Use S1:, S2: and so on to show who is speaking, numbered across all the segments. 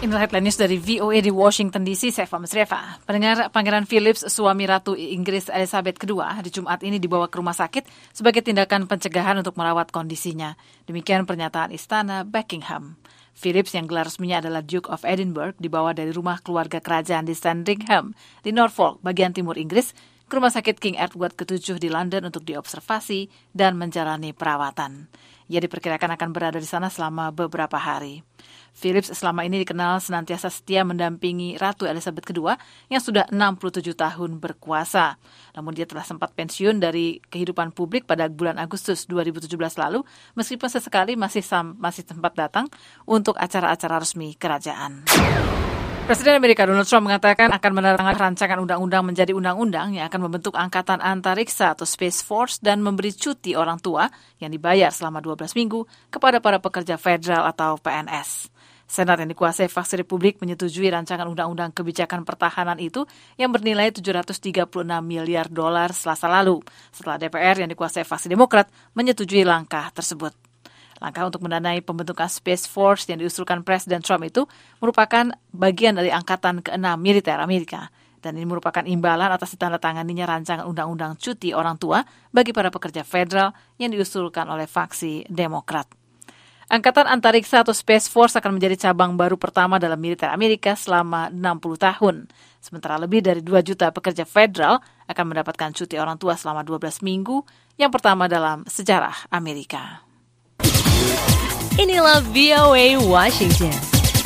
S1: Inilah headline news dari VOA di Washington DC, saya Fahmi Sreva. Pendengar, Pangeran Philips, suami Ratu Inggris Elizabeth II, di Jumat ini dibawa ke rumah sakit sebagai tindakan pencegahan untuk merawat kondisinya. Demikian pernyataan Istana Buckingham. Philips yang gelar resminya adalah Duke of Edinburgh dibawa dari rumah keluarga kerajaan di Sandringham, di Norfolk, bagian timur Inggris, ke rumah sakit King Edward ke-7 di London untuk diobservasi dan menjalani perawatan. Ia diperkirakan akan berada di sana selama beberapa hari. Philips selama ini dikenal senantiasa setia mendampingi Ratu Elizabeth II yang sudah 67 tahun berkuasa. Namun dia telah sempat pensiun dari kehidupan publik pada bulan Agustus 2017 lalu, meskipun sesekali masih sempat datang untuk acara-acara resmi kerajaan. Presiden Amerika Donald Trump mengatakan akan menandatangani rancangan undang-undang menjadi undang-undang yang akan membentuk angkatan antariksa atau Space Force dan memberi cuti orang tua yang dibayar selama 12 minggu kepada para pekerja federal atau PNS. Senat yang dikuasai fraksi Republik menyetujui rancangan undang-undang kebijakan pertahanan itu yang bernilai $736 miliar Selasa lalu, setelah DPR yang dikuasai fraksi Demokrat menyetujui langkah tersebut. Langkah untuk mendanai pembentukan Space Force yang diusulkan Presiden Trump itu merupakan bagian dari Angkatan ke-6 Militer Amerika. Dan ini merupakan imbalan atas ditandatanganinya rancangan undang-undang cuti orang tua bagi para pekerja federal yang diusulkan oleh fraksi Demokrat. Angkatan Antariksa atau Space Force akan menjadi cabang baru pertama dalam militer Amerika selama 60 tahun. Sementara lebih dari 2 juta pekerja federal akan mendapatkan cuti orang tua selama 12 minggu, yang pertama dalam sejarah Amerika.
S2: Inilah VOA Washington.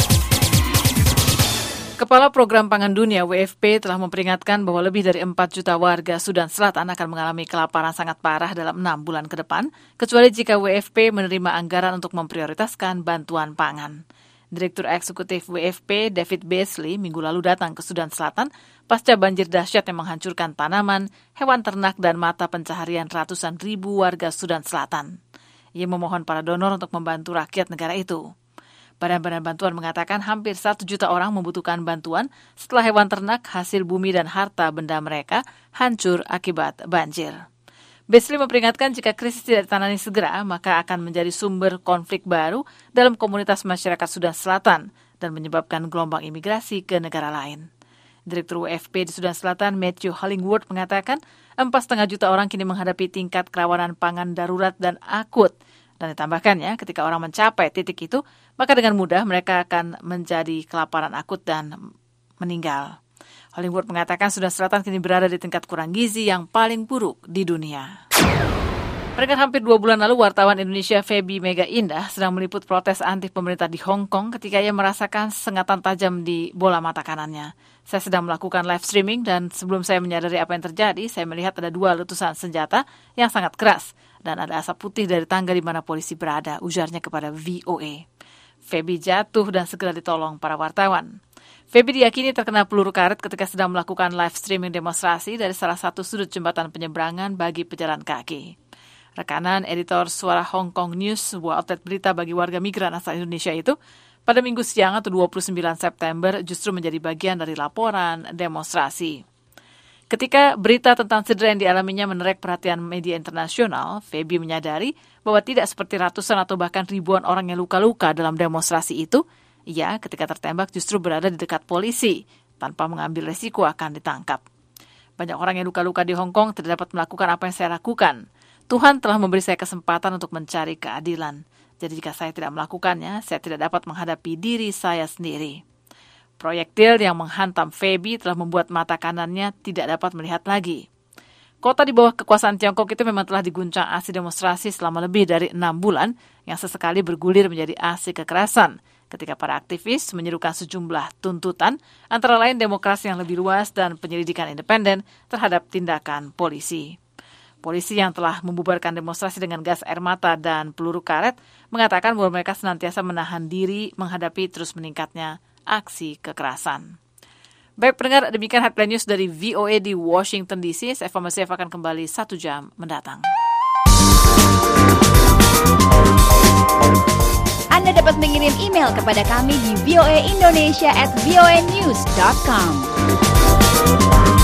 S1: Kepala Program Pangan Dunia WFP telah memperingatkan bahwa lebih dari 4 juta warga Sudan Selatan akan mengalami kelaparan sangat parah dalam 6 bulan ke depan, kecuali jika WFP menerima anggaran untuk memprioritaskan bantuan pangan. Direktur Eksekutif WFP David Beasley minggu lalu datang ke Sudan Selatan pasca banjir dahsyat yang menghancurkan tanaman, hewan ternak, dan mata pencaharian ratusan ribu warga Sudan Selatan. Ia memohon para donor untuk membantu rakyat negara itu. Badan-badan bantuan mengatakan hampir 1 juta orang membutuhkan bantuan setelah hewan ternak, hasil bumi, dan harta benda mereka hancur akibat banjir. Beasley memperingatkan jika krisis tidak ditangani segera, maka akan menjadi sumber konflik baru dalam komunitas masyarakat Sudan Selatan dan menyebabkan gelombang imigrasi ke negara lain. Direktur WFP di Sudan Selatan, Matthew Hollingworth, mengatakan 4,5 juta orang kini menghadapi tingkat kerawanan pangan darurat dan akut. Dan ditambahkannya, ketika orang mencapai titik itu, maka dengan mudah mereka akan menjadi kelaparan akut dan meninggal. Hollingworth mengatakan Sudan Selatan kini berada di tingkat kurang gizi yang paling buruk di dunia. Peringkat hampir 2 bulan lalu, wartawan Indonesia Feby Mega Indah sedang meliput protes anti pemerintah di Hong Kong ketika ia merasakan sengatan tajam di bola mata kanannya. Saya sedang melakukan live streaming dan sebelum saya menyadari apa yang terjadi, saya melihat ada 2 letusan senjata yang sangat keras dan ada asap putih dari tangga di mana polisi berada, ujarnya kepada VOA. Feby jatuh dan segera ditolong para wartawan. Feby diyakini terkena peluru karet ketika sedang melakukan live streaming demonstrasi dari salah satu sudut jembatan penyeberangan bagi pejalan kaki. Rekanan editor Suara Hong Kong News, sebuah outlet berita bagi warga migran asal Indonesia itu, pada Minggu siang atau 29 September justru menjadi bagian dari laporan demonstrasi. Ketika berita tentang cedera yang dialaminya menerek perhatian media internasional, Feby menyadari bahwa tidak seperti ratusan atau bahkan ribuan orang yang luka-luka dalam demonstrasi itu, ia ketika tertembak justru berada di dekat polisi, tanpa mengambil resiko akan ditangkap. Banyak orang yang luka-luka di Hong Kong tidak dapat melakukan apa yang saya lakukan. Tuhan telah memberi saya kesempatan untuk mencari keadilan. Jadi jika saya tidak melakukannya, saya tidak dapat menghadapi diri saya sendiri. Proyektil yang menghantam Feby telah membuat mata kanannya tidak dapat melihat lagi. Kota di bawah kekuasaan Tiongkok itu memang telah diguncang aksi demonstrasi selama lebih dari 6 bulan yang sesekali bergulir menjadi aksi kekerasan ketika para aktivis menyerukan sejumlah tuntutan, antara lain demokrasi yang lebih luas dan penyelidikan independen terhadap tindakan polisi. Polisi yang telah membubarkan demonstrasi dengan gas air mata dan peluru karet mengatakan bahwa mereka senantiasa menahan diri menghadapi terus meningkatnya aksi kekerasan. Baik pendengar, demikian headline news dari VOA di Washington DC. Saya Fahmi Sreva akan kembali 1 jam mendatang.
S2: Anda dapat mengirim email kepada kami di voaindonesia@voanews.com.